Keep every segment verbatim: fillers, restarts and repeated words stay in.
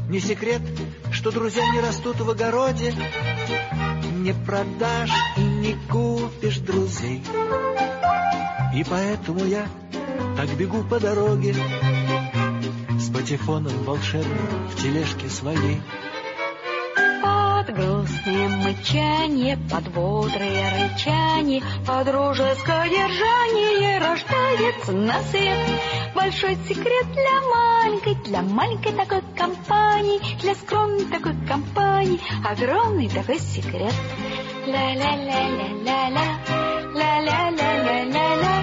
Не секрет, что друзья не растут в огороде. Не продашь и не купишь друзей. И поэтому я так бегу по дороге с патефоном волшебным в тележке своей. Под грустное мычание, под бодрое рычание, под дружеское держание рождается на свет большой секрет для маленькой, для маленькой такой компании, для скромной такой компании, огромный такой секрет. Ля-ля-ля-ля-ля-ля, ля-ля-ля-ля-ля-ля,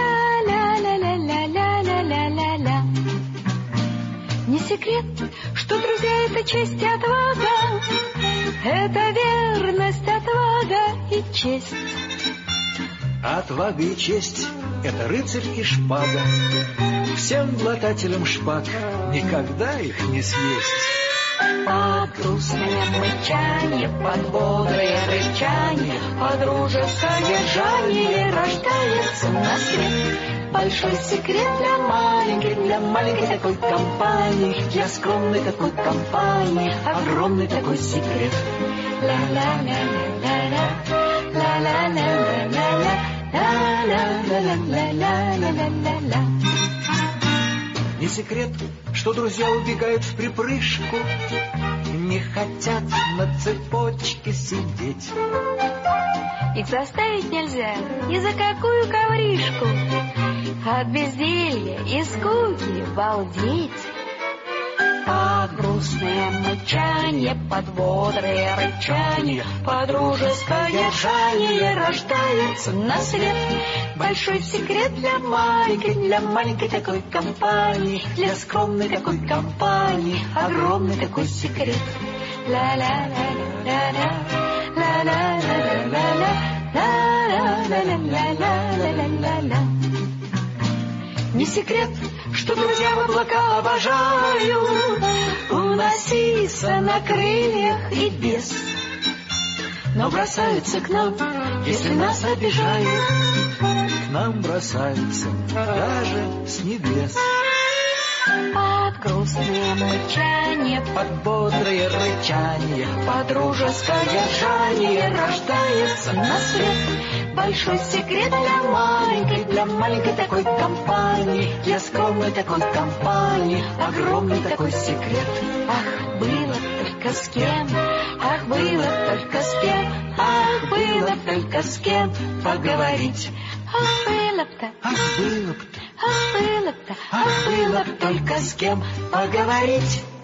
ля-ля-ля-ля-ля-ля-ля-ля. Не секрет, что друзья — это честь и отвага, это верность, отвага и честь. Отвага и честь — это рыцарь и шпага. Всем глотателям шпаг никогда их не съесть. Под грустное мычание, под бодрое рычание, под дружеское держание рождается на свет большой секрет для маленькой, для маленькой такой компании, для скромной такой компании, огромный такой секрет. Ля-ля-ля-ля-ля-ля, ля-ля-ля-ля-ля-ля, ля-ля-ля-ля-ля-ля-ля-ля. Не секрет, что друзья убегают в припрыжку, не хотят на цепочке сидеть. Их заставить нельзя ни за какую ковришку, от безделья и скуки балдеть. Под грустное мычание, под бодрое рычание, под дружеское держание рождается на свет большой секрет для маленькой, для маленькой такой компании, для скромной такой компании, огромный такой секрет. Ля-ля-ля-ля-ля, ля-ля-ля-ля-ля-ля, ля-ля-ля-ля-ля-ля-ля-ля. Не секрет, что друзья в облака обожают уноситься на крыльях и без, но бросаются к нам, если нас обижают. К нам бросаются даже с небес. Под грустное мычание, под бодрое рычание, под дружеское держание рождается на свет большой секрет для маленькой, для маленькой такой компании, для скромной такой компании, огромный такой секрет. Ах, было только с кем, ах, было только с кем, ах, было только с кем поговорить. Ах, было-то, ах, было-то, ах, было-то, ах, было только с кем поговорить.